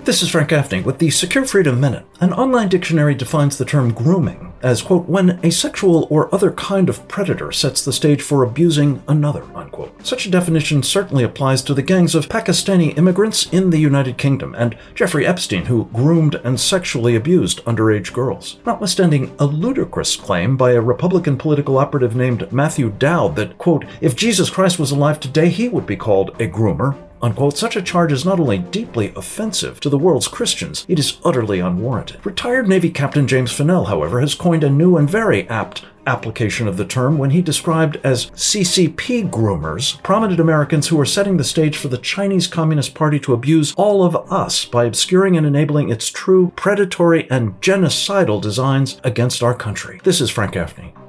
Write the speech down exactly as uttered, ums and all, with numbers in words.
This is Frank Gaffney with the Secure Freedom Minute. An online dictionary defines the term grooming as, quote, when a sexual or other kind of predator sets the stage for abusing another, unquote. Such a definition certainly applies to the gangs of Pakistani immigrants in the United Kingdom and Jeffrey Epstein, who groomed and sexually abused underage girls. Notwithstanding a ludicrous claim by a Republican political operative named Matthew Dowd that, quote, if Jesus Christ was alive today, he would be called a groomer, unquote, such a charge is not only deeply offensive to the world's Christians, it is utterly unwarranted. Retired Navy Captain James Fennell, however, has coined a new and very apt application of the term when he described as C C P groomers prominent Americans who are setting the stage for the Chinese Communist Party to abuse all of us by obscuring and enabling its true predatory and genocidal designs against our country. This is Frank Gaffney.